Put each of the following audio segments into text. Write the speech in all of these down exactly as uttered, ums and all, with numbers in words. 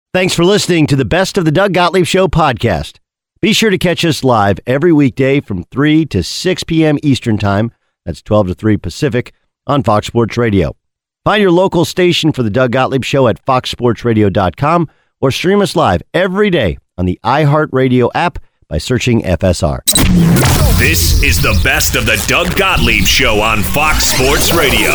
Thanks for listening to the Best of the Doug Gottlieb Show podcast. Be sure to catch us live every weekday from three to six p.m. Eastern Time. That's twelve to three Pacific on Fox Sports Radio. Find your local station for the Doug Gottlieb Show at fox sports radio dot com or stream us live every day on the iHeartRadio app by searching F S R. This is the Best of the Doug Gottlieb Show on Fox Sports Radio.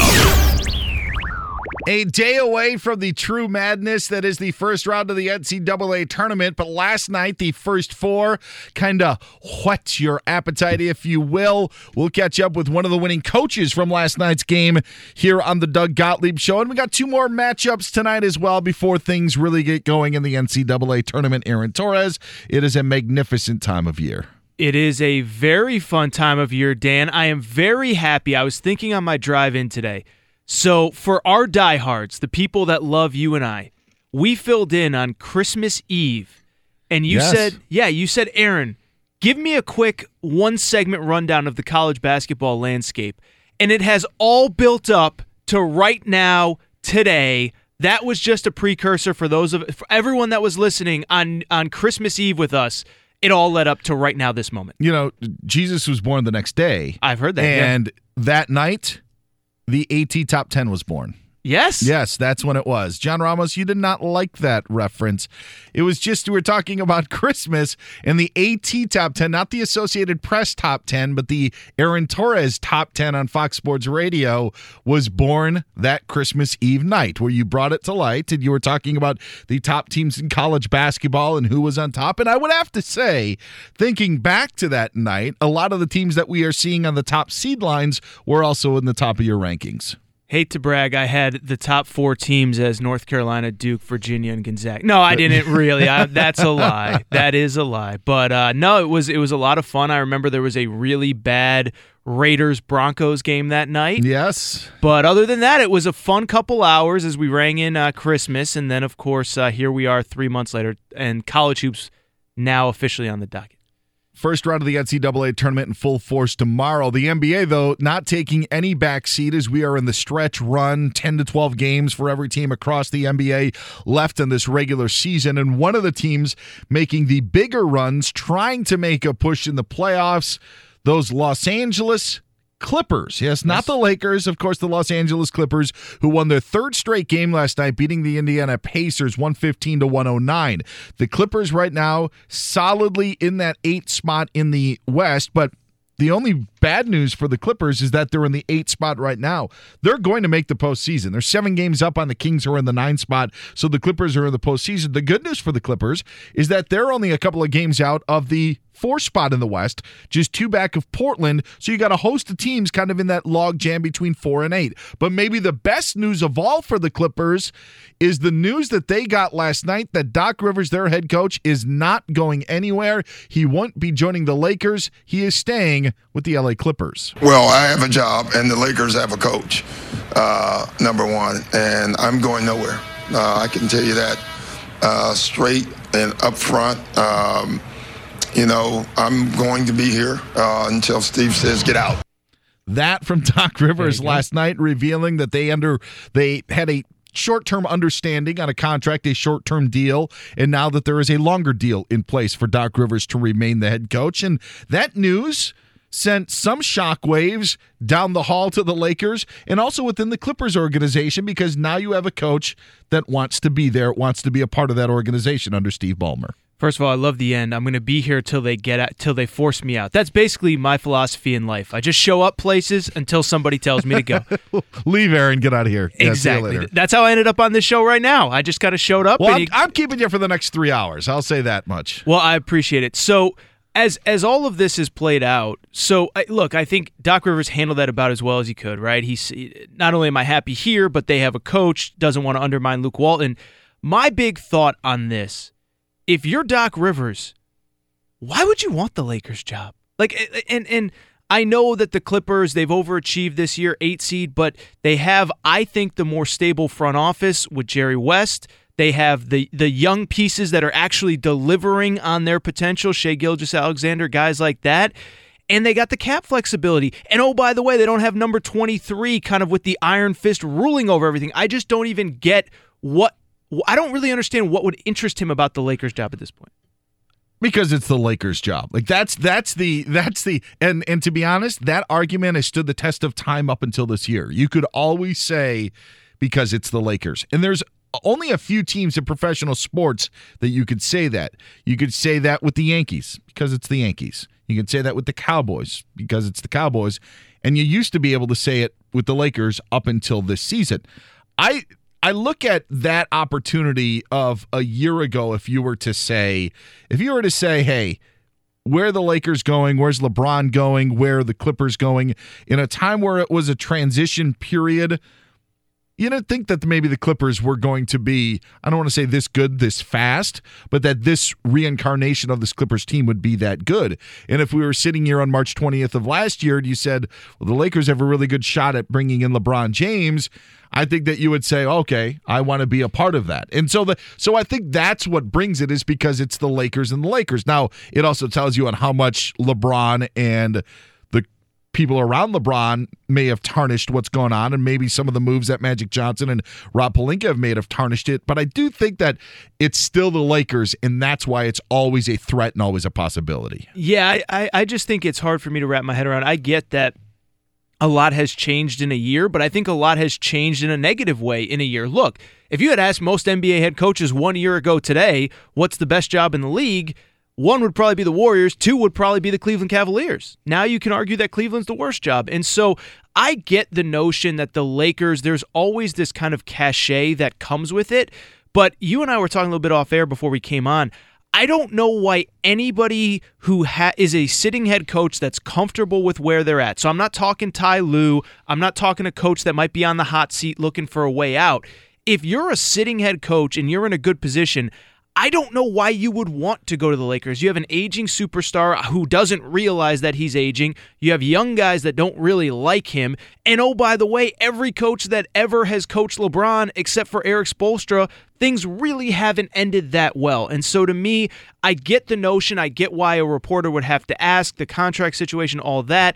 A day away from the true madness that is the first round of the N C double A tournament, but last night, the first four kind of whet your appetite, if you will. We'll catch up with one of the winning coaches from last night's game here on the Doug Gottlieb Show, and we got two more matchups tonight as well before things really get going in the N C double A tournament. Aaron Torres, it is a magnificent time of year. It is a very fun time of year, Dan. I am very happy. I was thinking on my drive in today. So for our diehards, the people that love you and I, we filled in on Christmas Eve. And you yes. said, yeah, you said, Aaron, give me a quick one-segment rundown of the college basketball landscape. And it has all built up to right now, today. That was just a precursor for those of for everyone that was listening on, on Christmas Eve with us. It all led up to right now, this moment. You know, Jesus was born the next day. I've heard that, And yeah. that night, the AT Top ten was born. Yes. Yes, that's when it was. John Ramos, you did not like that reference. It was just, we were talking about Christmas and the AT Top ten, not the Associated Press Top ten, but the Aaron Torres Top ten on Fox Sports Radio was born that Christmas Eve night, where you brought it to light and you were talking about the top teams in college basketball and who was on top. And I would have to say, thinking back to that night, a lot of the teams that we are seeing on the top seed lines were also in the top of your rankings. Hate to brag, I had the top four teams as North Carolina, Duke, Virginia, and Gonzaga. No, I didn't really. I, that's a lie. That is a lie. But uh, no, it was it was a lot of fun. I remember there was a really bad Raiders-Broncos game that night. Yes. But other than that, it was a fun couple hours as we rang in uh, Christmas. And then, of course, uh, here we are three months later, and college hoops now officially on the docket. First round of the N C double A tournament in full force tomorrow. The N B A, though, not taking any backseat as we are in the stretch run, ten to twelve games for every team across the N B A left in this regular season. And one of the teams making the bigger runs, trying to make a push in the playoffs, those Los Angeles Clippers. Yes, not yes. the Lakers, of course, the Los Angeles Clippers, who won their third straight game last night, beating the Indiana Pacers one fifteen to one oh nine. The Clippers right now solidly in that eighth spot in the West, but the only bad news for the Clippers is that they're in the eighth spot right now. They're going to make the postseason. They're seven games up on the Kings, who are in the ninth spot, so the Clippers are in the postseason. The good news for the Clippers is that they're only a couple of games out of the fourth spot in the West, just two back of Portland, so you got a host of teams kind of in that log jam between four and eight. But maybe the best news of all for the Clippers is the news that they got last night that Doc Rivers, their head coach, is not going anywhere. He won't be joining the Lakers. He is staying with the L A Clippers. Well, I have a job, and the Lakers have a coach, uh, number one, and I'm going nowhere. Uh, I can tell you that uh, straight and up front. Um, You know, I'm going to be here uh, until Steve says get out. That from Doc Rivers last night, revealing that they under they had a short-term understanding on a contract, a short-term deal, and now that there is a longer deal in place for Doc Rivers to remain the head coach. And that news sent some shockwaves down the hall to the Lakers and also within the Clippers organization, because now you have a coach that wants to be there, wants to be a part of that organization under Steve Ballmer. First of all, I love the end. I'm going to be here till they get out, till they force me out. That's basically my philosophy in life. I just show up places until somebody tells me to go. Leave, Aaron. Get out of here. Exactly. Yeah, that's how I ended up on this show right now. I just kind of showed up. Well, and I'm, you... I'm keeping you for the next three hours. I'll say that much. Well, I appreciate it. So as as all of this has played out, so I, look, I think Doc Rivers handled that about as well as he could, right? He's not only am I happy here, but they have a coach, doesn't want to undermine Luke Walton. My big thought on this, if you're Doc Rivers, why would you want the Lakers job? Like, and and I know that the Clippers, they've overachieved this year, eight seed, but they have, I think, the more stable front office with Jerry West. They have the the young pieces that are actually delivering on their potential, Shai Gilgeous-Alexander, guys like that. And they got the cap flexibility. And oh, by the way, they don't have number twenty-three kind of with the iron fist ruling over everything. I just don't even get what I don't really understand what would interest him about the Lakers job at this point. Because it's the Lakers' job. Like that's that's the that's the and and to be honest, that argument has stood the test of time up until this year. You could always say because it's the Lakers. And there's only a few teams in professional sports that you could say that. You could say that with the Yankees because it's the Yankees. You could say that with the Cowboys because it's the Cowboys. And you used to be able to say it with the Lakers up until this season. I I look at that opportunity of a year ago if you were to say, if you were to say, hey, where are the Lakers going? Where's LeBron going? Where are the Clippers going? In a time where it was a transition period, you didn't think that maybe the Clippers were going to be, I don't want to say this good, this fast, but that this reincarnation of this Clippers team would be that good. And if we were sitting here on March twentieth of last year and you said, well, the Lakers have a really good shot at bringing in LeBron James, I think that you would say, okay, I want to be a part of that. And so the so I think that's what brings it is because it's the Lakers and the Lakers. Now, it also tells you on how much LeBron and the people around LeBron may have tarnished what's going on, and maybe some of the moves that Magic Johnson and Rob Pelinka have made have tarnished it. But I do think that it's still the Lakers, and that's why it's always a threat and always a possibility. Yeah, I, I just think it's hard for me to wrap my head around. I get that a lot has changed in a year, but I think a lot has changed in a negative way in a year. Look, if you had asked most N B A head coaches one year ago today, what's the best job in the league, one would probably be the Warriors, two would probably be the Cleveland Cavaliers. Now you can argue that Cleveland's the worst job. And so I get the notion that the Lakers, there's always this kind of cachet that comes with it, but you and I were talking a little bit off air before we came on. I don't know why anybody who ha- is a sitting head coach that's comfortable with where they're at. So I'm not talking Ty Lue. I'm not talking a coach that might be on the hot seat looking for a way out. If you're a sitting head coach and you're in a good position, I don't know why you would want to go to the Lakers. You have an aging superstar who doesn't realize that he's aging. You have young guys that don't really like him. And oh, by the way, every coach that ever has coached LeBron, except for Eric Spoelstra, things really haven't ended that well. And so to me, I get the notion. I get why a reporter would have to ask, the contract situation, all that.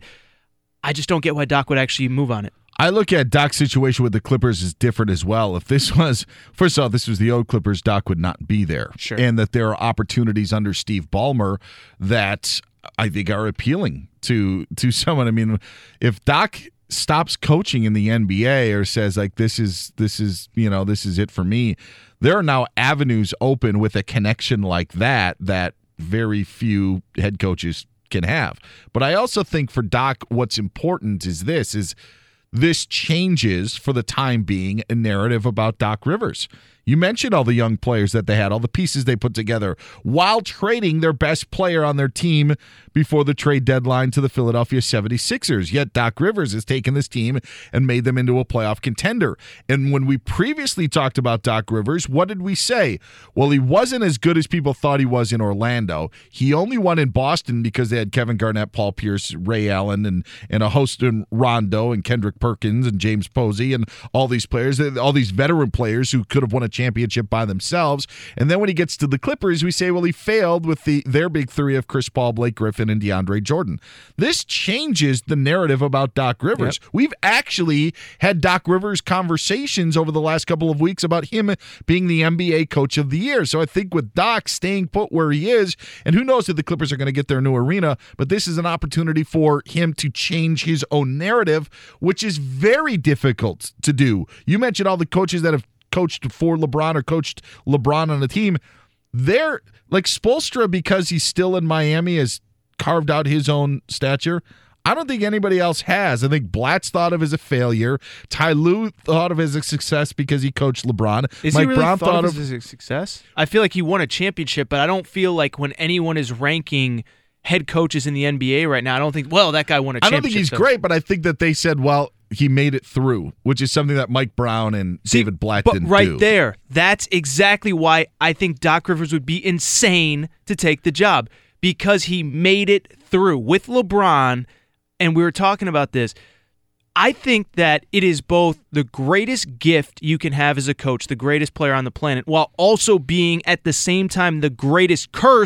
I just don't get why Doc would actually move on it. I look at Doc's situation with the Clippers as different as well. If this was, first of all, this was the old Clippers, Doc would not be there. Sure. And that there are opportunities under Steve Ballmer that I think are appealing to to someone. I mean, if Doc stops coaching in the N B A or says like this is this is, you know, this is it for me, there are now avenues open with a connection like that that very few head coaches can have. But I also think for Doc, what's important is this is this changes, for the time being, a narrative about Doc Rivers. You mentioned all the young players that they had, all the pieces they put together, while trading their best player on their team before the trade deadline to the Philadelphia seventy-sixers. Yet Doc Rivers has taken this team and made them into a playoff contender. And when we previously talked about Doc Rivers, what did we say? Well, he wasn't as good as people thought he was in Orlando. He only won in Boston because they had Kevin Garnett, Paul Pierce, Ray Allen, and, and a host in Rondo and Kendrick Perkins and James Posey and all these players, all these veteran players who could have won a championship by themselves. And then when he gets to the Clippers, we say, well, he failed with the their big three of Chris Paul, Blake Griffin, and DeAndre Jordan. This changes the narrative about Doc Rivers. Yep. We've actually had Doc Rivers conversations over the last couple of weeks about him being the N B A Coach of the Year. So I think with Doc staying put where he is, and who knows if the Clippers are going to get their new arena, but this is an opportunity for him to change his own narrative, which is very difficult to do. You mentioned all the coaches that have coached for LeBron or coached LeBron on a team. They're like Spoelstra, because he's still in Miami, has carved out his own stature. I don't think anybody else has. I think Blatz thought of as a failure. Ty Lue thought of as a success because he coached LeBron. Is Mike he really Brown thought, thought of of as a success? I feel like he won a championship, but I don't feel like when anyone is ranking head coaches in the N B A right now, I don't think, well, that guy won a championship. I don't think he's so. great, but I think that they said, well, he made it through, which is something that Mike Brown and See, David Blatt but didn't right do. there, that's exactly why I think Doc Rivers would be insane to take the job, because he made it through with LeBron, and we were talking about this. I think that it is both the greatest gift you can have as a coach, the greatest player on the planet, while also being at the same time the greatest curse,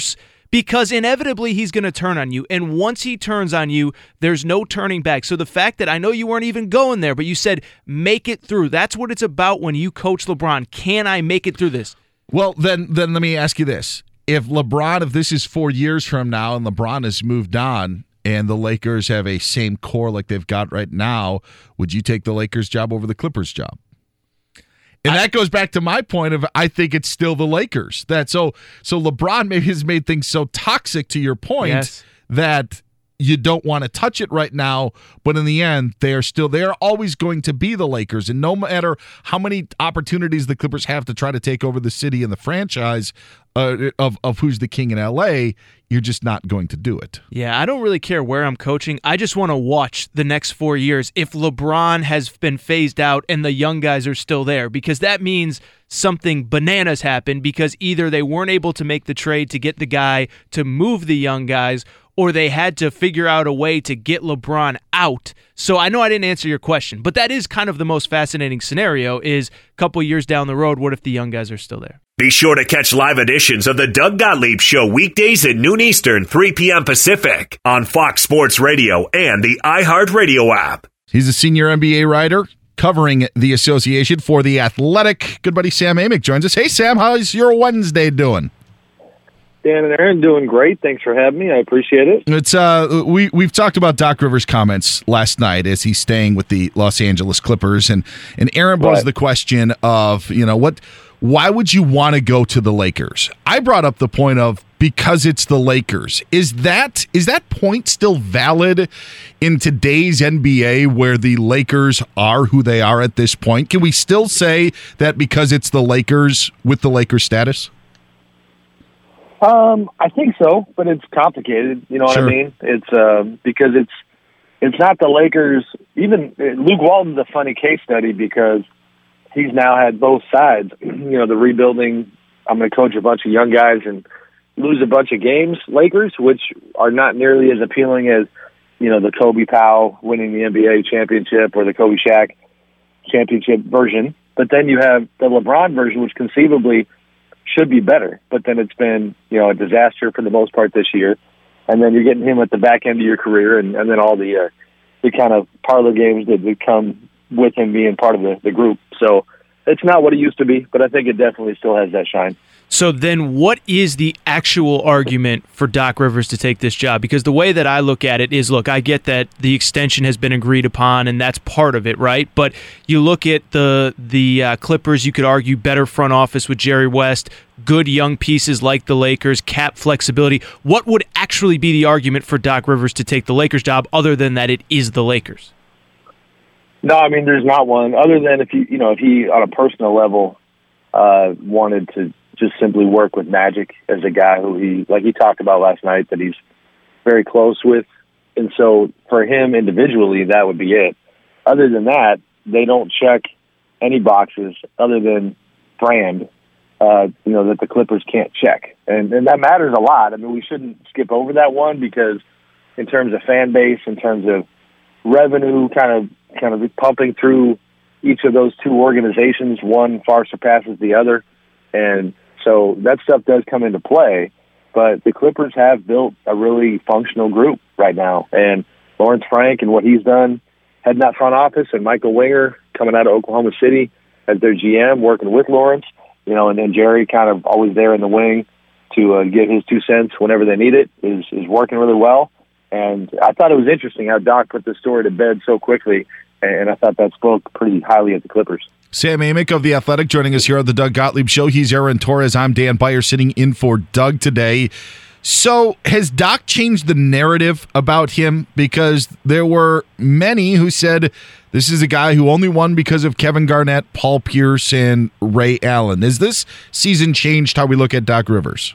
because inevitably he's going to turn on you. And once he turns on you, there's no turning back. So the fact that I know you weren't even going there, but you said make it through. That's what it's about when you coach LeBron. Can I make it through this? Well, then, then let me ask you this. If LeBron, if this is four years from now and LeBron has moved on and the Lakers have a same core like they've got right now, would you take the Lakers job over the Clippers job? And that goes back to my point of I think it's still the Lakers. That so so LeBron maybe has made things so toxic to your point yes. that you don't want to touch it right now, but in the end, they are still they are always going to be the Lakers. And no matter how many opportunities the Clippers have to try to take over the city and the franchise uh, of, of who's the king in L A, you're just not going to do it. Yeah, I don't really care where I'm coaching. I just want to watch the next four years if LeBron has been phased out and the young guys are still there, because that means something bananas happened because either they weren't able to make the trade to get the guy to move the young guys, or they had to figure out a way to get LeBron out. So I know I didn't answer your question, but that is kind of the most fascinating scenario is a couple years down the road, what if the young guys are still there? Be sure to catch live editions of the Doug Gottlieb Show weekdays at noon Eastern, three p.m. Pacific on Fox Sports Radio and the iHeartRadio app. He's a senior N B A writer covering the association for The Athletic. Good buddy Sam Amick joins us. Hey, Sam, how's your Wednesday doing? Dan and Aaron, doing great. Thanks for having me. I appreciate it. It's uh, we we've talked about Doc Rivers' comments last night as he's staying with the Los Angeles Clippers, and and Aaron posed Right. the question of you know what, why would you want to go to the Lakers? I brought up the point of because it's the Lakers. Is that is that point still valid in today's N B A where the Lakers are who they are at this point? Can we still say that because it's the Lakers with the Lakers status? Um, I think so, but it's complicated. You know what Sure. I mean? It's uh, because it's it's not the Lakers. Even Luke Walton's a funny case study because he's now had both sides. You know, the rebuilding. I'm going to coach a bunch of young guys and lose a bunch of games. Lakers, which are not nearly as appealing as you know the Kobe Powell winning the N B A championship or the Kobe Shaq championship version. But then you have the LeBron version, which conceivably should be better, but then it's been, you know, a disaster for the most part this year. And then you're getting him at the back end of your career, and, and then all the uh, the kind of parlor games that would come with him being part of the, the group. So it's not what it used to be, but I think it definitely still has that shine. So then what is the actual argument for Doc Rivers to take this job? Because the way that I look at it is, look, I get that the extension has been agreed upon, and that's part of it, right? But you look at the the uh, Clippers, you could argue better front office with Jerry West, good young pieces like the Lakers, cap flexibility. What would actually be the argument for Doc Rivers to take the Lakers job other than that it is the Lakers? No, I mean, there's not one other than if he, you know, if he on a personal level uh, wanted to just simply work with Magic as a guy who he, like he talked about last night, that he's very close with. And so for him individually, that would be it. Other than that, they don't check any boxes other than brand, uh, you know, that the Clippers can't check. And, and that matters a lot. I mean, we shouldn't skip over that one because in terms of fan base, in terms of revenue, kind of, kind of pumping through each of those two organizations, one far surpasses the other. And so that stuff does come into play, but the Clippers have built a really functional group right now. And Lawrence Frank and what he's done, heading that front office, and Michael Winger coming out of Oklahoma City as their G M, working with Lawrence, you know, and then Jerry kind of always there in the wing to uh, give his two cents whenever they need it, is, is working really well. And I thought it was interesting how Doc put the story to bed so quickly, and I thought that spoke pretty highly of the Clippers. Sam Amick of The Athletic joining us here on the Doug Gottlieb Show. He's Aaron Torres. I'm Dan Beyer sitting in for Doug today. So has Doc changed the narrative about him? Because there were many who said this is a guy who only won because of Kevin Garnett, Paul Pierce, and Ray Allen. Has this season changed how we look at Doc Rivers?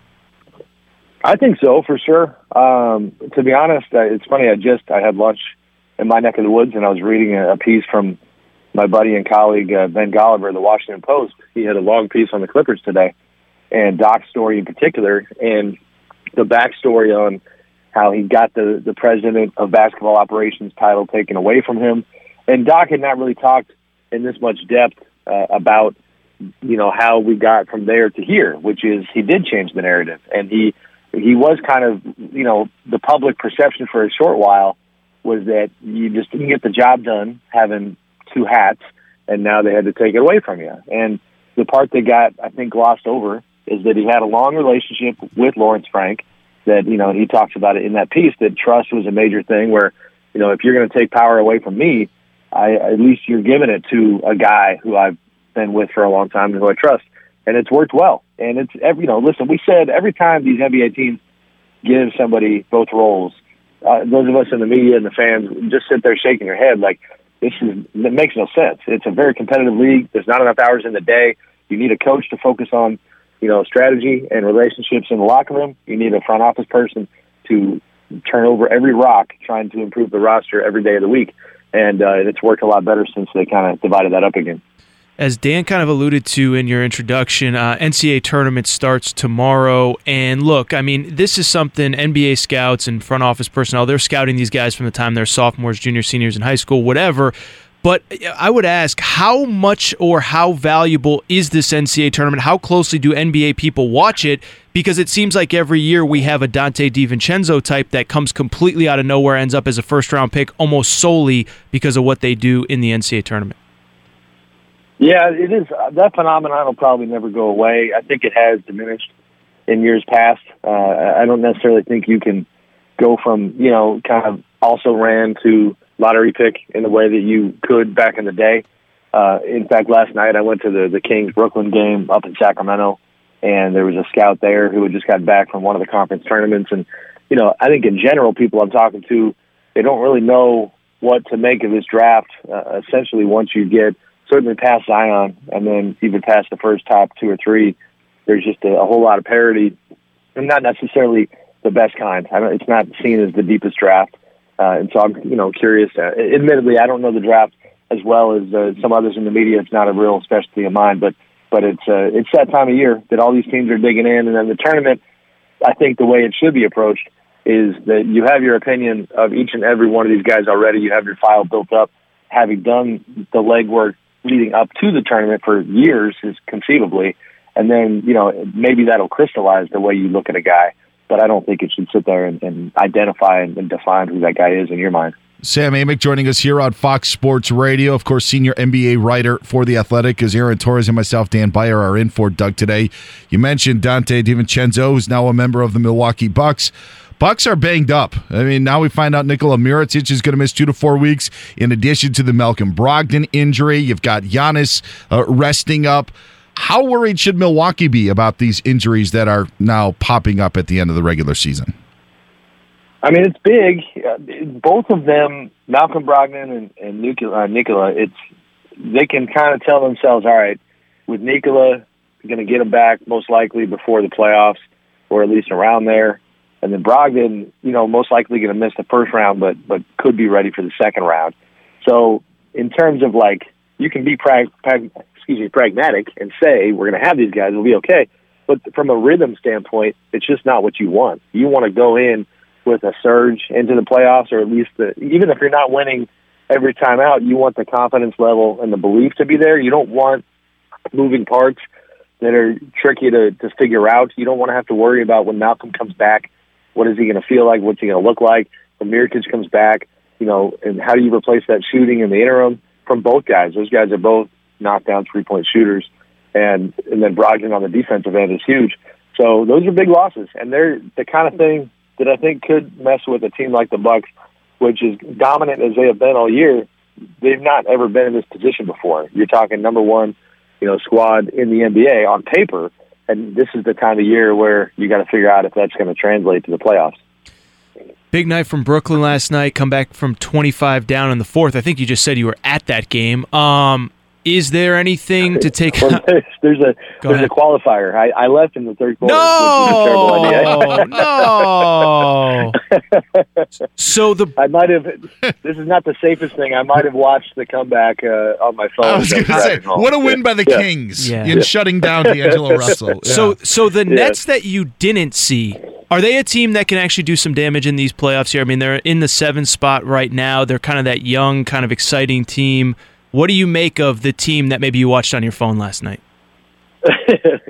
I think so, for sure. Um, to be honest, it's funny. I just I had lunch in my neck of the woods, and I was reading a, a piece from my buddy and colleague, uh, Ben Golliver, of the Washington Post. He had a long piece on the Clippers today, and Doc's story in particular, and the backstory on how he got the, the president of basketball operations title taken away from him. And Doc had not really talked in this much depth uh, about, you know, how we got from there to here, which is he did change the narrative. And he he was kind of, you know, the public perception for a short while was that you just didn't get the job done having two hats, and now they had to take it away from you. And the part that got, I think, glossed over is that he had a long relationship with Lawrence Frank, that, you know, and he talks about it in that piece, that trust was a major thing where, you know, if you're going to take power away from me, I, at least you're giving it to a guy who I've been with for a long time and who I trust. And it's worked well. And it's, every, you know, listen, we said every time these N B A teams give somebody both roles, uh, those of us in the media and the fans just sit there shaking your head like, this is, it makes no sense. It's a very competitive league. There's not enough hours in the day. You need a coach to focus on, you know, strategy and relationships in the locker room. You need a front office person to turn over every rock trying to improve the roster every day of the week. And uh, it's worked a lot better since they kind of divided that up again. As Dan kind of alluded to in your introduction, uh, N C double A tournament starts tomorrow. And look, I mean, this is something N B A scouts and front office personnel, they're scouting these guys from the time they're sophomores, juniors, seniors in high school, whatever. But I would ask, how much or how valuable is this N C double A tournament? How closely do N B A people watch it? Because it seems like every year we have a Dante DiVincenzo type that comes completely out of nowhere, ends up as a first-round pick almost solely because of what they do in the N C double A tournament. Yeah, it is. That phenomenon will probably never go away. I think it has diminished in years past. Uh, I don't necessarily think you can go from, you know, kind of also ran to lottery pick in the way that you could back in the day. Uh, in fact, last night I went to the, the Kings-Brooklyn game up in Sacramento, and there was a scout there who had just got back from one of the conference tournaments. And, you know, I think in general, people I'm talking to, they don't really know what to make of this draft. Uh, essentially, once you get certainly past Zion, and then even past the first top two or three, there's just a, a whole lot of parity, and not necessarily the best kind. I don't, it's not seen as the deepest draft, uh, and so I'm, you know, curious. Uh, admittedly, I don't know the draft as well as uh, some others in the media. It's not a real specialty of mine, but but it's uh, it's that time of year that all these teams are digging in, and then the tournament. I think the way it should be approached is that you have your opinion of each and every one of these guys already. You have your file built up, having done the legwork leading up to the tournament for years, is conceivably, and then, you know, maybe that'll crystallize the way you look at a guy, but I don't think it should sit there and, and identify and, and define who that guy is in your mind. Sam Amick joining us here on Fox Sports Radio. Of course, senior N B A writer for The Athletic, as Aaron Torres and myself, Dan Beyer, are in for Doug today. You mentioned Dante DiVincenzo, who's now a member of the Milwaukee Bucks. Bucks are banged up. I mean, now we find out Nikola Mirotic is going to miss two to four weeks, in addition to the Malcolm Brogdon injury. You've got Giannis uh, resting up. How worried should Milwaukee be about these injuries that are now popping up at the end of the regular season? I mean, it's big. Uh, both of them, Malcolm Brogdon and, and Nikola, uh, Nikola, it's they can kind of tell themselves, all right, with Nikola, going to get him back most likely before the playoffs, or at least around there. And then Brogdon, you know, most likely going to miss the first round, but but could be ready for the second round. So in terms of, like, you can be prag- prag- excuse me, pragmatic and say we're going to have these guys, it'll be okay. But from a rhythm standpoint, it's just not what you want. You want to go in with a surge into the playoffs, or at least the, even if you're not winning every time out, you want the confidence level and the belief to be there. You don't want moving parts that are tricky to, to figure out. You don't want to have to worry about when Malcolm comes back, what is he going to feel like? What's he going to look like? When Mirotic comes back, you know, and how do you replace that shooting in the interim from both guys? Those guys are both knockdown three-point shooters, and and then Brogdon on the defensive end is huge. So those are big losses, and they're the kind of thing that I think could mess with a team like the Bucks, which is dominant as they have been all year. They've not ever been in this position before. You're talking number one, you know, squad in the N B A on paper. And this is the time of year where you got to figure out if that's going to translate to the playoffs. Big night from Brooklyn last night. Come back from twenty-five down in the fourth. I think you just said you were at that game. Um, is there anything to take? Well, there's, there's a Go there's ahead. a qualifier. I, I left in the third quarter. No, which was a terrible idea. no. So the I might have. This is not the safest thing. I might have watched the comeback uh, on my phone. I was going to say, what a win by the yeah. Kings yeah. in yeah. shutting down D'Angelo Russell. Yeah. So, so the yeah. Nets that you didn't see, are they a team that can actually do some damage in these playoffs here? I mean, they're in the seventh spot right now. They're kind of that young, kind of exciting team. What do you make of the team that maybe you watched on your phone last night?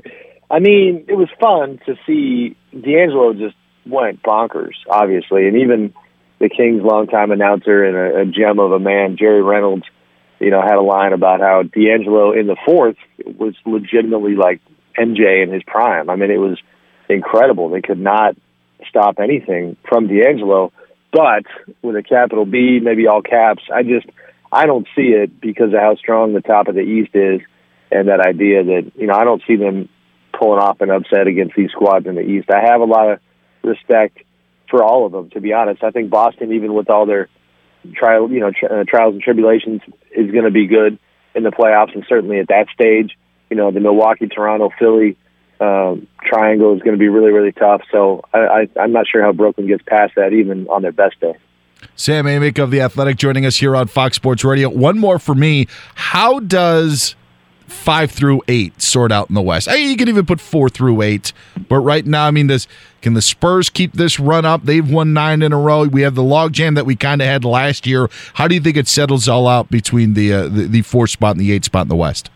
I mean, it was fun to see. D'Angelo just went bonkers, obviously, and even the Kings' longtime announcer and a, a gem of a man, Jerry Reynolds, you know, had a line about how D'Angelo in the fourth was legitimately like M J in his prime. I mean, it was incredible. They could not stop anything from D'Angelo, but with a capital B, maybe all caps, I just, I don't see it because of how strong the top of the East is and that idea that, you know, I don't see them pulling off an upset against these squads in the East. I have a lot of respect for all of them, to be honest. I think Boston, even with all their trial, you know, tri- uh, trials and tribulations, is going to be good in the playoffs, and certainly at that stage, you know, the Milwaukee, Toronto, Philly um, triangle is going to be really, really tough. So I, I, I'm not sure how Brooklyn gets past that, even on their best day. Sam Amick of The Athletic joining us here on Fox Sports Radio. One more for me. How does five through eight sort out in the West? I mean, you can even put four through eight, but right now, I mean, does can the Spurs keep this run up? They've won nine in a row. We have the logjam that we kind of had last year. How do you think it settles all out between the, uh, the the four spot and the eight spot in the West?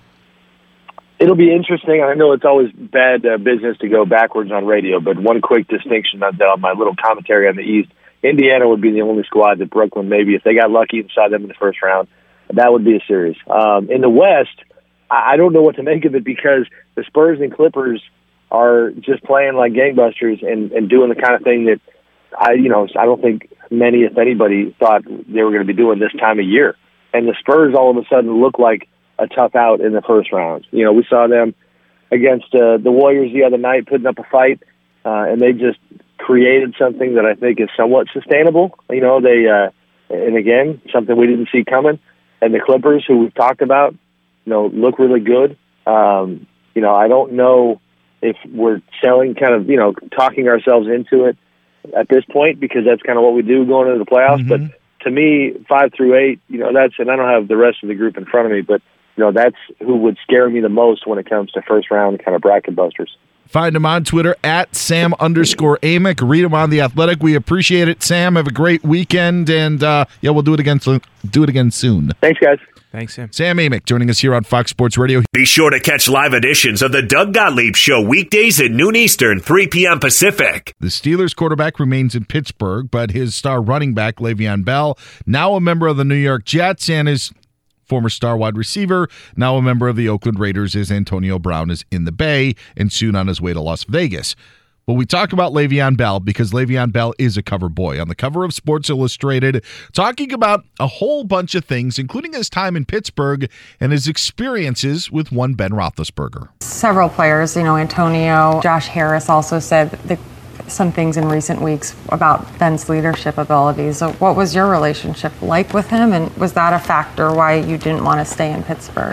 It'll be interesting. I know it's always bad uh, business to go backwards on radio, but one quick distinction on, on my little commentary on the East: Indiana would be the only squad that Brooklyn, maybe if they got lucky inside them in the first round, that would be a series. Um, in the West, I don't know what to make of it because the Spurs and Clippers are just playing like gangbusters and, and doing the kind of thing that I, you know, I don't think many, if anybody, thought they were going to be doing this time of year. And the Spurs all of a sudden look like a tough out in the first round. You know, we saw them against uh, the Warriors the other night putting up a fight, uh, and they just created something that I think is somewhat sustainable. You know, they, uh, and again, something we didn't see coming. And the Clippers, who we've talked about, you know, look really good. Um, you know, I don't know if we're selling kind of, you know, talking ourselves into it at this point because that's kind of what we do going into the playoffs. Mm-hmm. But to me, five through eight, you know, that's, and I don't have the rest of the group in front of me, but, you know, that's who would scare me the most when it comes to first round kind of bracket busters. Find him on Twitter at Sam underscore Amick. Read him on The Athletic. We appreciate it, Sam. Have a great weekend, and uh, yeah, we'll do it again. So, do it again soon. Thanks, guys. Thanks, Sam. Sam Amick joining us here on Fox Sports Radio. Be sure to catch live editions of the Doug Gottlieb Show weekdays at noon Eastern, three p.m. Pacific. The Steelers quarterback remains in Pittsburgh, but his star running back, Le'Veon Bell, now a member of the New York Jets, and his former star wide receiver, now a member of the Oakland Raiders, is Antonio Brown, is in the Bay and soon on his way to Las Vegas. But we talk about Le'Veon Bell because Le'Veon Bell is a cover boy on the cover of Sports Illustrated, talking about a whole bunch of things, including his time in Pittsburgh and his experiences with one Ben Roethlisberger. Several players, you know, Antonio, Josh Harris also said the, some things in recent weeks about Ben's leadership abilities. So what was your relationship like with him, and was that a factor why you didn't want to stay in Pittsburgh?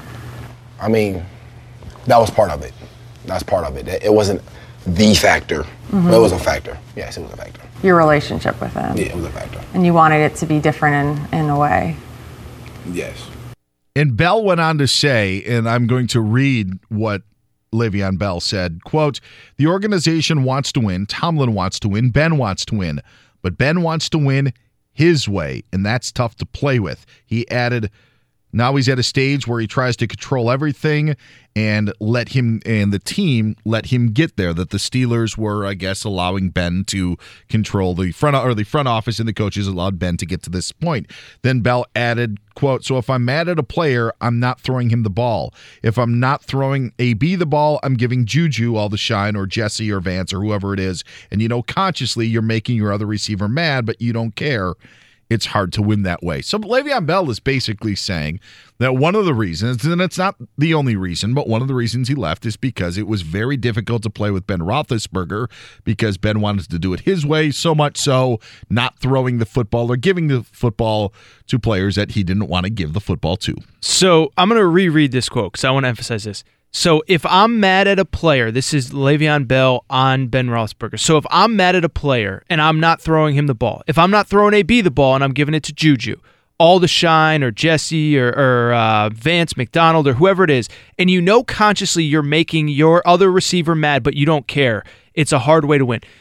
I mean, that was part of it. That's part of it. It wasn't the factor, mm-hmm. but it was a factor. Yes, it was a factor. Your relationship with him. Yeah, it was a factor. And you wanted it to be different in, in a way. Yes. And Bell went on to say, and I'm going to read what Le'Veon Bell said, quote, "The organization wants to win, Tomlin wants to win, Ben wants to win, but Ben wants to win his way, and that's tough to play with." He added, now he's at a stage where he tries to control everything and let him and the team let him get there. That the Steelers were, I guess, allowing Ben to control the front or the front office, and the coaches allowed Ben to get to this point. Then Bell added, quote, "So if I'm mad at a player, I'm not throwing him the ball. If I'm not throwing A B the ball, I'm giving Juju all the shine, or Jesse or Vance or whoever it is. And you know, consciously you're making your other receiver mad, but you don't care. It's hard to win that way." So Le'Veon Bell is basically saying that one of the reasons, and it's not the only reason, but one of the reasons he left is because it was very difficult to play with Ben Roethlisberger because Ben wanted to do it his way, so much so not throwing the football or giving the football to players that he didn't want to give the football to. So I'm going to reread this quote because I want to emphasize this. So if I'm mad at a player, this is Le'Veon Bell on Ben Roethlisberger. So if I'm mad at a player and I'm not throwing him the ball, if I'm not throwing A B the ball and I'm giving it to Juju, all the shine, or Jesse, or, or uh, Vance McDonald, or whoever it is, and you know consciously you're making your other receiver mad, but you don't care, it's a hard way to win.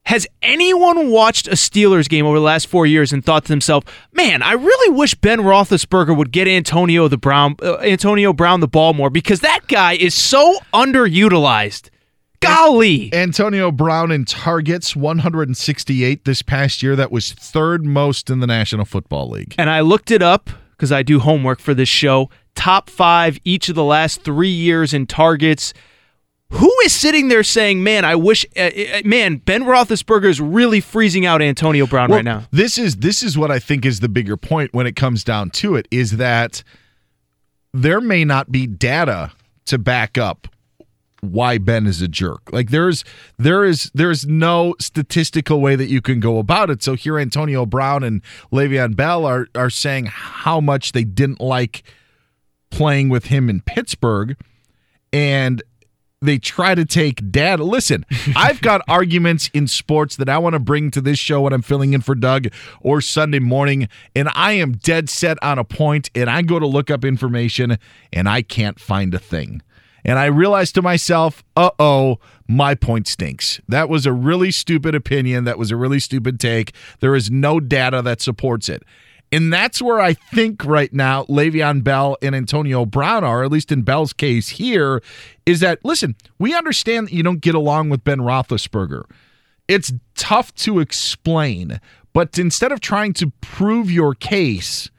Has anyone watched a Steelers game over the last four years and thought to themselves, man, I really wish Ben Roethlisberger would get Antonio the Brown, uh, Antonio Brown the ball more, because that guy is so underutilized. Golly. Antonio Brown in targets, one hundred sixty-eight this past year. That was third most in the National Football League. And I looked it up because I do homework for this show. Top five each of the last three years in targets. Who is sitting there saying, man, I wish, uh, man, Ben Roethlisberger is really freezing out Antonio Brown well, right now? This is this is what I think is the bigger point when it comes down to it, is that there may not be data to back up why Ben is a jerk. Like there's there is there's no statistical way that you can go about it. So here Antonio Brown and Le'Veon Bell are are saying how much they didn't like playing with him in Pittsburgh, and they try to take data. Listen, I've got arguments in sports that I want to bring to this show when I'm filling in for Doug or Sunday morning, and I am dead set on a point, and I go to look up information, and I can't find a thing. And I realized to myself, uh-oh, my point stinks. That was a really stupid opinion. That was a really stupid take. There is no data that supports it. And that's where I think right now Le'Veon Bell and Antonio Brown are, at least in Bell's case here, is that, listen, we understand that you don't get along with Ben Roethlisberger. It's tough to explain, but instead of trying to prove your case,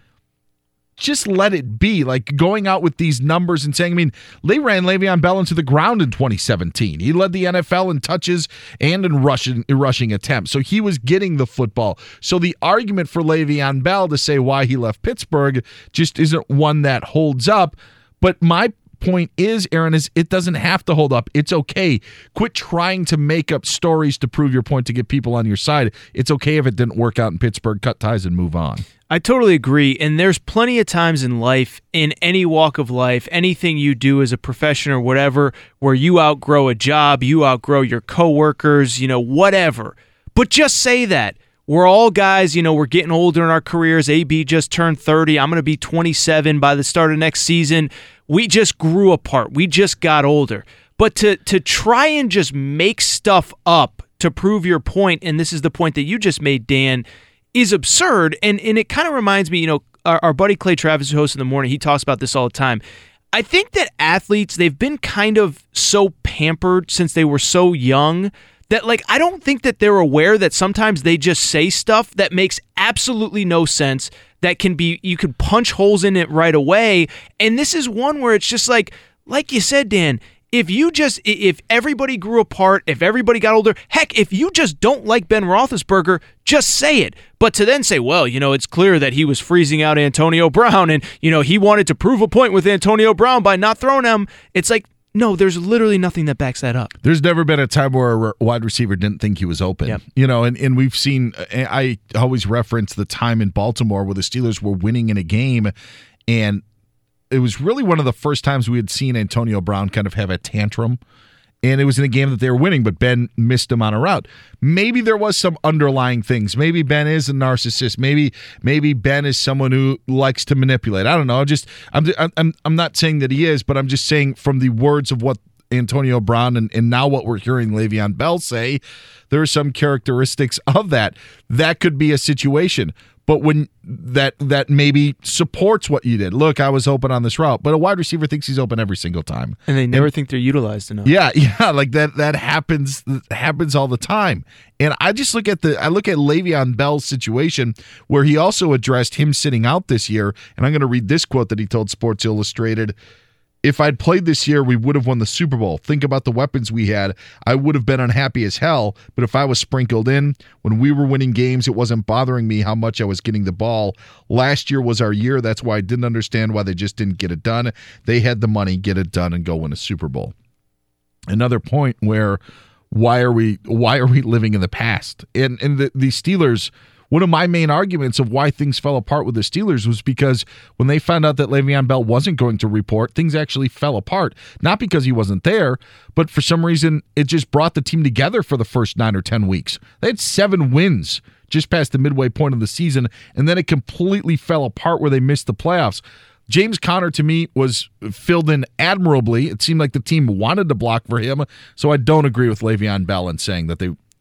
just let it be. Like going out with these numbers and saying, I mean, they ran Le'Veon Bell into the ground in twenty seventeen. He led the N F L in touches and in rushing, rushing attempts. So he was getting the football. So the argument for Le'Veon Bell to say why he left Pittsburgh just isn't one that holds up. But my point is, Aaron, is it doesn't have to hold up. It's okay. Quit trying to make up stories to prove your point to get people on your side. It's okay if it didn't work out in Pittsburgh. Cut ties and move on. I totally agree. And there's plenty of times in life, in any walk of life, anything you do as a profession or whatever, where you outgrow a job, you outgrow your coworkers, you know, whatever. But just say that. We're all guys, you know, we're getting older in our careers. A B just turned thirty. I'm going to be twenty-seven by the start of next season. We just grew apart. We just got older. But to to try and just make stuff up to prove your point, and this is the point that you just made, Dan, is absurd. And and it kind of reminds me, you know, our, our buddy Clay Travis, who hosts in the morning, he talks about this all the time. I think that athletes, they've been kind of so pampered since they were so young that, like, I don't think that they're aware that sometimes they just say stuff that makes absolutely no sense, that can be, you could punch holes in it right away. And this is one where it's just like, like you said, Dan, if you just, if everybody grew apart, if everybody got older, heck, if you just don't like Ben Roethlisberger, just say it. But to then say, well, you know, it's clear that he was freezing out Antonio Brown and, you know, he wanted to prove a point with Antonio Brown by not throwing him. It's like, no, there's literally nothing that backs that up. There's never been a time where a wide receiver didn't think he was open. Yep. You know, and, and we've seen, I always reference the time in Baltimore where the Steelers were winning in a game, and it was really one of the first times we had seen Antonio Brown kind of have a tantrum. And it was in a game that they were winning, but Ben missed him on a route. Maybe there was some underlying things. Maybe Ben is a narcissist. Maybe maybe Ben is someone who likes to manipulate. I don't know. Just I'm I'm I'm not saying that he is, but I'm just saying from the words of what Antonio Brown and, and now what we're hearing Le'Veon Bell say, there are some characteristics of that. That could be a situation. But when that that maybe supports what you did. Look, I was open on this route, but a wide receiver thinks he's open every single time, and they never and, think they're utilized enough. Yeah, yeah, like that. That happens happens all the time. And I just look at the I look at Le'Veon Bell's situation, where he also addressed him sitting out this year. And I'm going to read this quote that he told Sports Illustrated. If I'd played this year, we would have won the Super Bowl. Think about the weapons we had. I would have been unhappy as hell, but if I was sprinkled in, when we were winning games, it wasn't bothering me how much I was getting the ball. Last year was our year. That's why I didn't understand why they just didn't get it done. They had the money, get it done, and go win a Super Bowl. Another point where why are we why are we living in the past? And and the, the Steelers, one of my main arguments of why things fell apart with the Steelers was because when they found out that Le'Veon Bell wasn't going to report, things actually fell apart. Not because he wasn't there, but for some reason, it just brought the team together for the first nine or ten weeks. They had seven wins just past the midway point of the season, and then it completely fell apart where they missed the playoffs. James Conner, to me, was filled in admirably. It seemed like the team wanted to block for him, so I don't agree with Le'Veon Bell in saying that they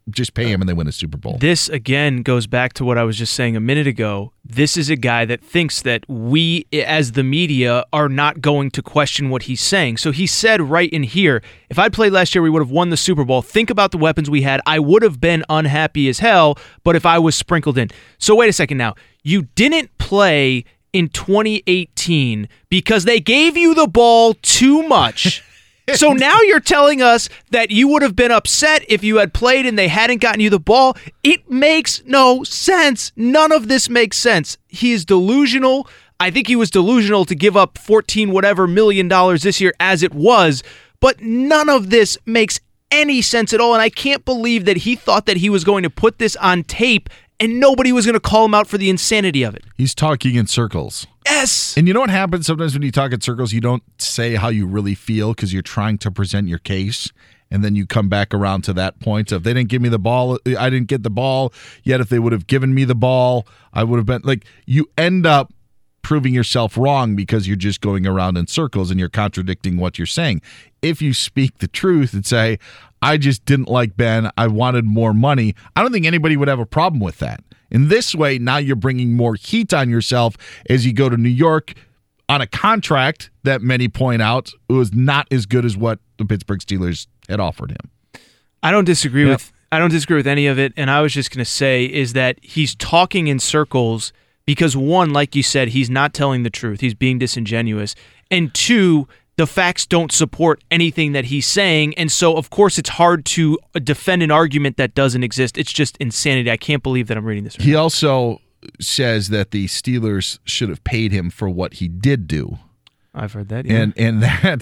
just pay him and they win a Super Bowl. This, again, goes back to what I was just saying a minute ago. This is a guy that thinks that we, as the media, are not going to question what he's saying. So he said right in here, if I'd played last year, we would have won the Super Bowl. Think about the weapons we had. I would have been unhappy as hell, but if I was sprinkled in. So wait a second now. You didn't play in twenty eighteen because they gave you the ball too much. So now you're telling us that you would have been upset if you had played and they hadn't gotten you the ball. It makes no sense. None of this makes sense. He is delusional. I think he was delusional to give up fourteen whatever million dollars this year as it was, but none of this makes any sense at all, and I can't believe that he thought that he was going to put this on tape and nobody was going to call him out for the insanity of it. He's talking in circles. Yes. And you know what happens sometimes when you talk in circles? You don't say how you really feel because you're trying to present your case, and then you come back around to that point of they didn't give me the ball, I didn't get the ball, yet if they would have given me the ball, I would have been, like, you end up proving yourself wrong because you're just going around in circles and you're contradicting what you're saying. If you speak the truth and say, I just didn't like Ben, I wanted more money, I don't think anybody would have a problem with that. In this way, now you're bringing more heat on yourself as you go to New York on a contract that many point out was not as good as what the Pittsburgh Steelers had offered him. I don't disagree Yep. with I don't disagree with any of it, and I was just going to say is that he's talking in circles because, one, like you said, he's not telling the truth. He's being disingenuous. And two, the facts don't support anything that he's saying, and so, of course, it's hard to defend an argument that doesn't exist. It's just insanity. I can't believe that I'm reading this right He now. also says that the Steelers should have paid him for what he did do. I've heard that, yeah. And and that,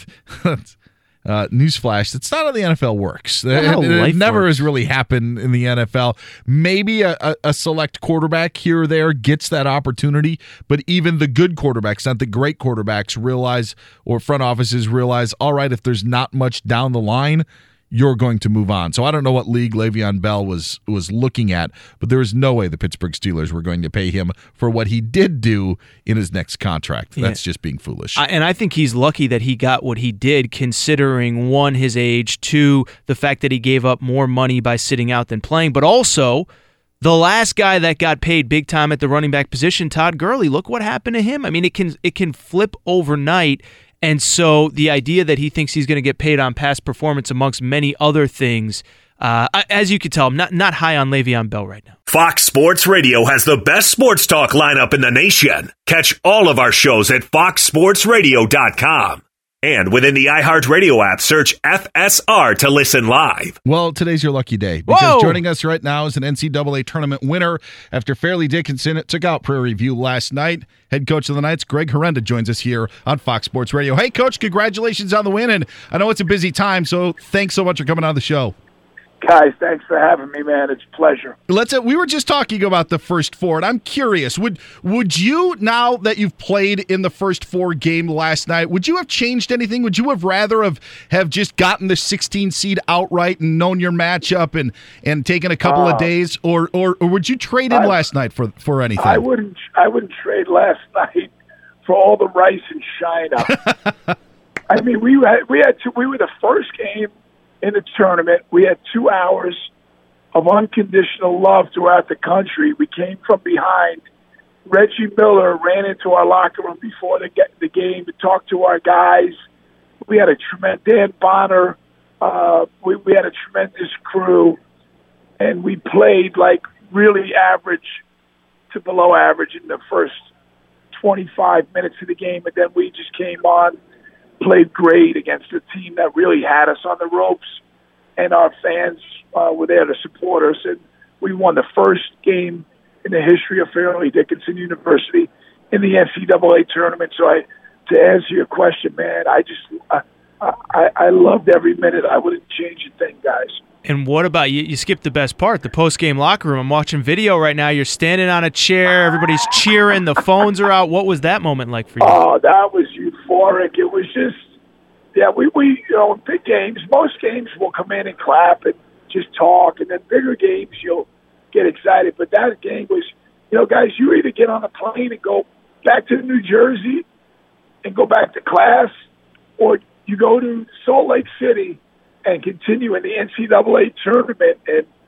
uh, newsflash, that's not how the N F L works. Not how It, life it never works. has really happened in the N F L. Maybe a, a, a select quarterback here or there gets that opportunity, but even the good quarterbacks, not the great quarterbacks, realize, or front offices realize, all right, if there's not much down the line, you're going to move on. So I don't know what league Le'Veon Bell was was looking at, but there is no way the Pittsburgh Steelers were going to pay him for what he did do in his next contract. Yeah. That's just being foolish. I, and I think he's lucky that he got what he did, considering, one, his age, two, the fact that he gave up more money by sitting out than playing, but also the last guy that got paid big time at the running back position, Todd Gurley. Look what happened to him. I mean, it can it can flip overnight. And so the idea that he thinks he's going to get paid on past performance amongst many other things, uh, as you can tell, I'm not, not high on Le'Veon Bell right now. Fox Sports Radio has the best sports talk lineup in the nation. Catch all of our shows at fox sports radio dot com. And within the iHeartRadio app, search F S R to listen live. Well, today's your lucky day because Whoa! joining us right now is an N C double A tournament winner after Fairleigh Dickinson took out Prairie View last night. Head coach of the Knights, Greg Horrenda, joins us here on Fox Sports Radio. Hey, Coach, congratulations on the win, and I know it's a busy time, so thanks so much for coming on the show. Guys, thanks for having me, man. It's a pleasure. Let's. Uh, we were just talking about the first four, and I'm curious. Would would you, now that you've played in the first four game last night, would you have changed anything? Would you have rather have, have just gotten the sixteen seed outright and known your matchup and, and taken a couple Uh, of days, or, or or would you trade in I- last night for for anything? I wouldn't. I wouldn't trade last night for all the rice and shine up. I mean, we had we had two, we were the first game in the tournament. We had two hours of unconditional love throughout the country. We came from behind. Reggie Miller ran into our locker room before the, the game to talk to our guys. We had a tremendous Dan Bonner. Uh, we, we had a tremendous crew, and we played like really average to below average in the first twenty-five minutes of the game, and then we just came on, played great against a team that really had us on the ropes, and our fans uh, were there to support us, and we won the first game in the history of Fairleigh Dickinson University in the N C double A tournament. So I, to answer your question, man, I just I, I, I loved every minute. I wouldn't change a thing, guys. And what about you? You skipped the best part, the post-game locker room. I'm watching video right now. You're standing on a chair. Everybody's cheering. The phones are out. What was that moment like for you? Oh, that was euphoric. It was just, yeah, we, we you know, big games, most games we'll come in and clap and just talk, and then bigger games you'll get excited. But that game was, you know, guys, you either get on a plane and go back to New Jersey and go back to class, or you go to Salt Lake City and continue in the N C double A tournament. And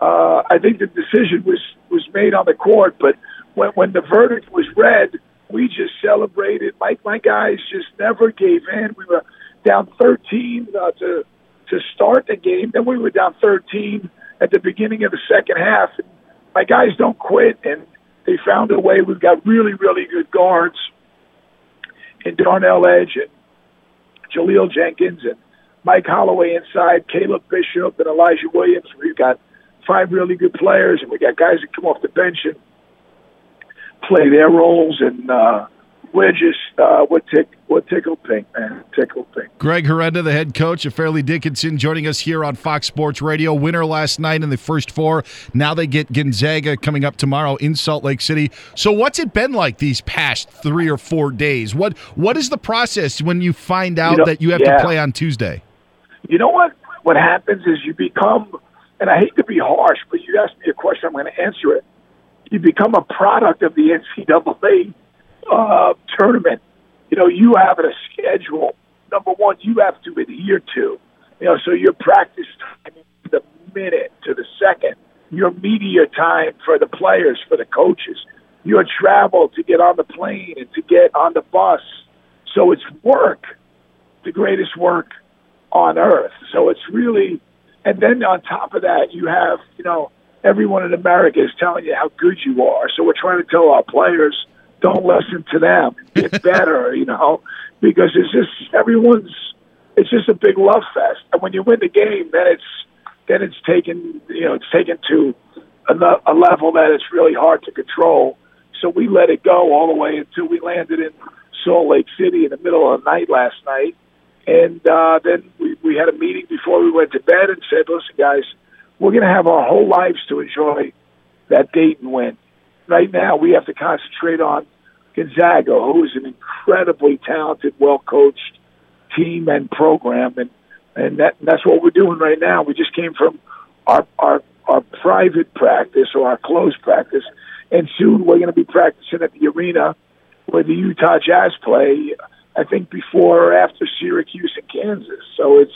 uh, I think the decision was, was made on the court, but when, when the verdict was read, we just celebrated. Mike, my guys just never gave in. We were down thirteen uh, to to start the game. Then we were down thirteen at the beginning of the second half. And my guys don't quit, and they found a way. We've got really, really good guards in Darnell Edge and Jaleel Jenkins and Mike Holloway inside, Caleb Bishop and Elijah Williams. We've got five really good players, and we got guys that come off the bench and play their roles, and uh, we're just uh, we're, tick, we're tickled pink, man, tickled pink. Greg Herenda, the head coach of Fairleigh Dickinson, joining us here on Fox Sports Radio. Winner last night in the first four. Now they get Gonzaga coming up tomorrow in Salt Lake City. So what's it been like these past three or four days? What What is the process when you find out you know, that you have yeah. to play on Tuesday? You know what? What happens is you become, and I hate to be harsh, but you asked me a question, I'm going to answer it. You become a product of the N C double A uh, tournament. You know, you have a schedule. Number one, you have to adhere to. You know, so your practice time, the minute to the second, your media time for the players, for the coaches, your travel to get on the plane and to get on the bus. So it's work, the greatest work on earth. So it's really, and then on top of that, you have, you know, everyone in America is telling you how good you are. So we're trying to tell our players, don't listen to them. Get better, you know, because it's just everyone's, it's just a big love fest. And when you win the game, then it's, then it's taken, you know, it's taken to a, a level that it's really hard to control. So we let it go all the way until we landed in Salt Lake City in the middle of the night last night. And uh, then we, we had a meeting before we went to bed and said, listen, guys, we're going to have our whole lives to enjoy that Dayton win. Right now, we have to concentrate on Gonzaga, who is an incredibly talented, well-coached team and program, and and that and that's what we're doing right now. We just came from our our our private practice or our closed practice, and soon we're going to be practicing at the arena where the Utah Jazz play. I think before or after Syracuse and Kansas. So it's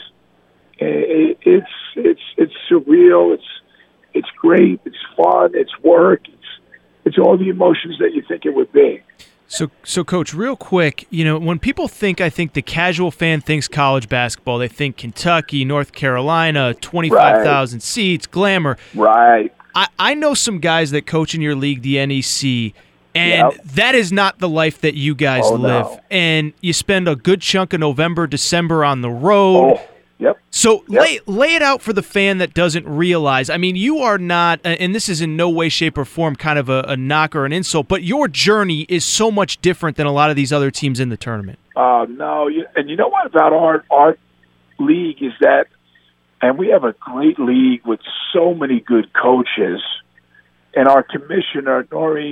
it, it's it's it's surreal. It's it's great. It's fun. It's work. It's it's all the emotions that you think it would be. So, so Coach, real quick, you know, when people think, I think the casual fan thinks college basketball, they think Kentucky, North Carolina, twenty-five thousand right. seats, glamour. Right. I, I know some guys that coach in your league, the N E C, and yep. that is not the life that you guys oh, live. No. And you spend a good chunk of November, December on the road. Oh. Yep. So yep. lay lay it out for the fan that doesn't realize. I mean, you are not, and this is in no way, shape, or form kind of a, a knock or an insult, but your journey is so much different than a lot of these other teams in the tournament. Oh, uh, no. And you know what about our, our league is that, and we have a great league with so many good coaches, and our commissioner, Noreen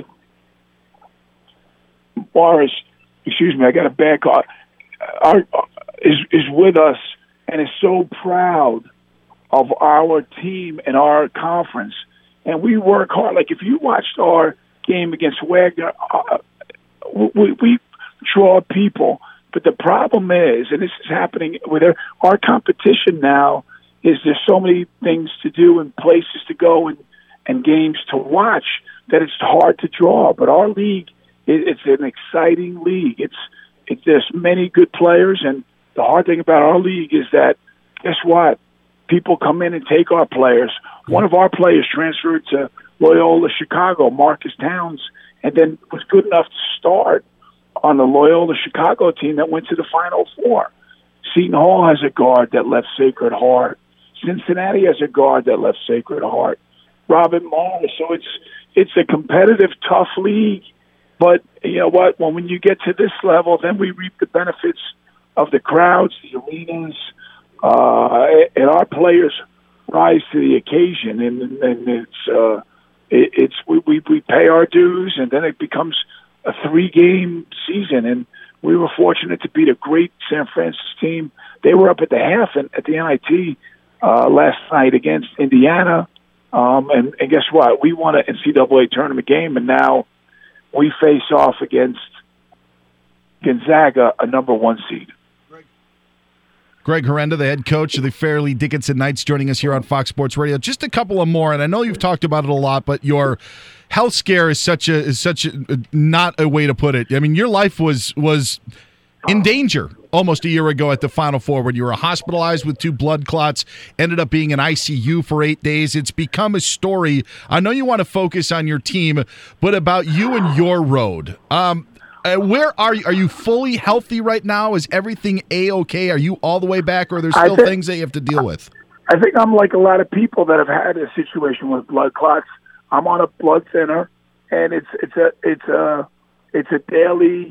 Morris, excuse me, I got a bad call, our, is, is with us. And is so proud of our team and our conference. And we work hard. Like, if you watched our game against Wagner, uh, we, we draw people. But the problem is, and this is happening with our, our competition now, is there's so many things to do and places to go and, and games to watch that it's hard to draw. But our league, it, it's an exciting league. It's, it's there's many good players, and the hard thing about our league is that, guess what? People come in and take our players. One of our players transferred to Loyola Chicago, Marcus Towns, and then was good enough to start on the Loyola Chicago team that went to the Final Four. Seton Hall has a guard that left Sacred Heart. Cincinnati has a guard that left Sacred Heart. Robin Morris. So it's it's a competitive, tough league. But you know what? When, when you get to this level, then we reap the benefits of the crowds, the arenas, uh, and our players rise to the occasion, and, and it's uh, it, it's we, we we pay our dues, and then it becomes a three-game season. And we were fortunate to beat a great San Francisco team. They were up at the half and at the N I T uh, last night against Indiana, um, and, and guess what? We won an N C double A tournament game, and now we face off against Gonzaga, a number one seed. Greg Herenda, the head coach of the Fairleigh Dickinson Knights, joining us here on Fox Sports Radio. Just a couple of more, and I know you've talked about it a lot, but your health scare is such a is such a, not a way to put it. I mean, your life was was in danger almost a year ago at the Final Four when you were hospitalized with two blood clots, ended up being in I C U for eight days. It's become a story. I know you want to focus on your team, but about you and your road. Um, uh, where are you? Are you fully healthy right now? Is everything A-okay? Are you all the way back, or are there still think, things that you have to deal with? I think I'm like a lot of people that have had a situation with blood clots. I'm on a blood thinner, and it's it's a it's a it's a daily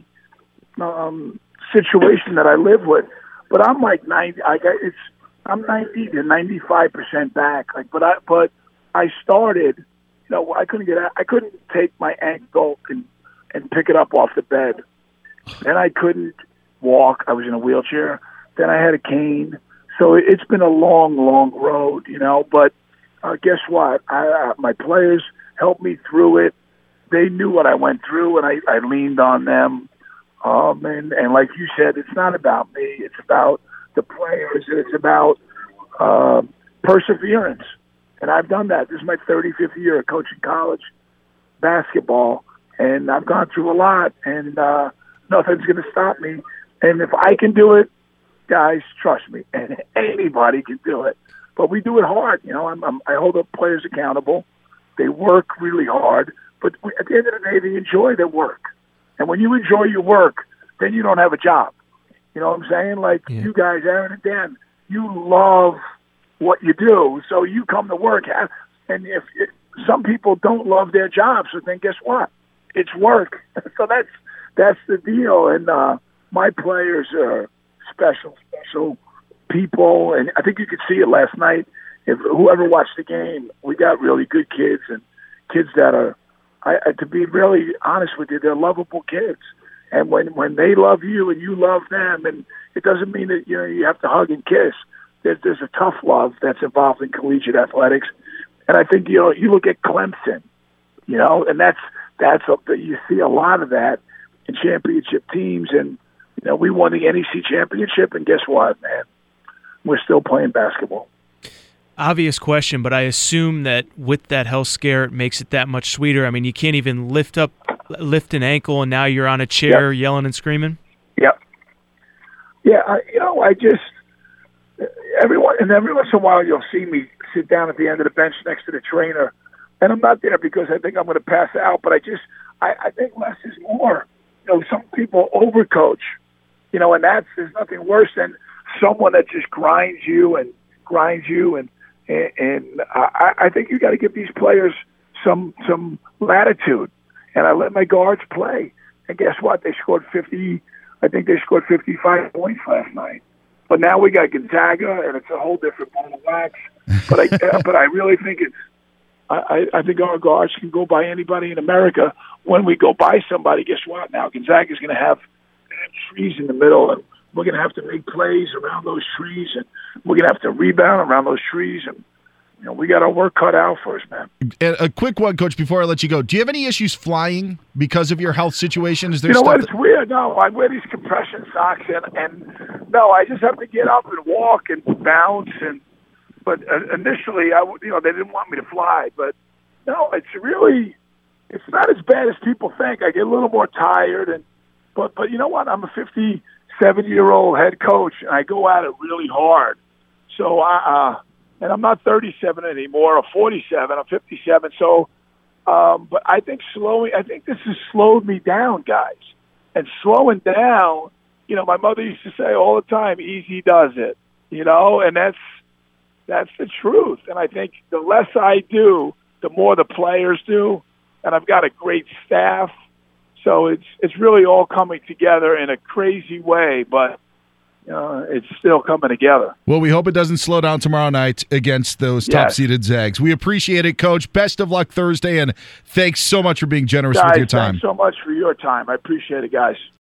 um, situation that I live with. But I'm like ninety. I got it's I'm ninety to ninety-five percent back. Like, but I but I started. You know, I couldn't get out. I couldn't take my ankle and and pick it up off the bed. Then I couldn't walk. I was in a wheelchair. Then I had a cane. So it's been a long, long road, you know. But uh, guess what? I, uh, my players helped me through it. They knew what I went through, and I, I leaned on them. Um, and, and like you said, it's not about me. It's about the players. It's about uh, perseverance. And I've done that. This is my thirty-fifth year of coaching college basketball, and I've gone through a lot, and uh, nothing's going to stop me. And if I can do it, guys, trust me, and anybody can do it. But we do it hard. You know, I'm, I'm, I hold up players accountable. They work really hard, but we, at the end of the day, they enjoy their work. And when you enjoy your work, then you don't have a job. You know what I'm saying? Like yeah. You guys, Aaron and Dan, you love what you do, so you come to work. And if it, some people don't love their jobs, so then guess what? It's work. So that's that's the deal. And uh, my players are special, special people, and I think you could see it last night. If whoever watched the game, we got really good kids and kids that are, I, I, to be really honest with you, they're lovable kids. And when when they love you and you love them, and it doesn't mean that you know you have to hug and kiss. There's there's a tough love that's involved in collegiate athletics, and I think you know you look at Clemson, you know, and that's that's a, you see a lot of that in championship teams. And you know, we won the N E C championship, and guess what, man? We're still playing basketball. Obvious question, but I assume that with that health scare, it makes it that much sweeter. I mean, you can't even lift up, lift an ankle, and now you're on a chair yep. yelling and screaming? Yep. Yeah, I, you know, I just, everyone, and every once in a while you'll see me sit down at the end of the bench next to the trainer, and I'm not there because I think I'm going to pass out, but I just, I, I think less is more. You know, some people overcoach, you know, and that's, there's nothing worse than someone that just grinds you and grinds you, and and, and I, I think you got to give these players some some latitude. And I let my guards play, and guess what? They scored fifty. I think they scored fifty-five points last night. But now we got Gonzaga, and it's a whole different ball of wax. But I but I really think it's. I, I think our guards can go by anybody in America. When we go by somebody, guess what? Now Gonzaga's going to have trees in the middle, and we're going to have to make plays around those trees, and we're going to have to rebound around those trees. And, you know, we got our work cut out for us, man. And a quick one, Coach, before I let you go. Do you have any issues flying because of your health situation? Is there you know stuff what? It's that- weird. No, I wear these compression socks, and, and no, I just have to get up and walk and bounce. And But initially, I, you know, they didn't want me to fly. But, no, it's really – it's not as bad as people think. I get a little more tired. and But, but you know what? I'm a fifty-seven-year-old head coach, and I go at it really hard. So, I, uh, and I'm not thirty-seven anymore, or forty-seven. I'm fifty-seven. So, um, but I think slowing. I think this has slowed me down, guys. And slowing down, you know, my mother used to say all the time, "Easy does it," you know, and that's that's the truth. And I think the less I do, the more the players do, and I've got a great staff. So it's it's really all coming together in a crazy way, but uh, it's still coming together. Well, we hope it doesn't slow down tomorrow night against those yes. top-seeded Zags. We appreciate it, Coach. Best of luck Thursday, and thanks so much for being generous guys, with your time. Thanks so much for your time. I appreciate it, guys.